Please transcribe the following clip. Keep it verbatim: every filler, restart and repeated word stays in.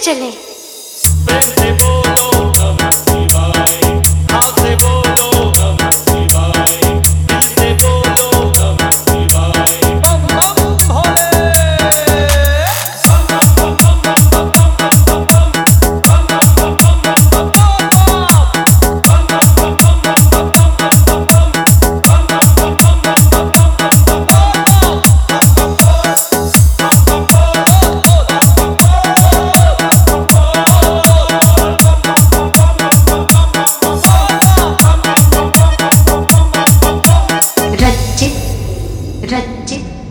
चले। प्रेम से बोलो नमः शिवाय, हाथ से बोलो नमः शिवाय, दिल से बोलो नमः शिवाय। बम बम भोले। बम बम बम बम बम बम बम बम बम बम बम बम बम बम बम बम बम बम बम रचित रचित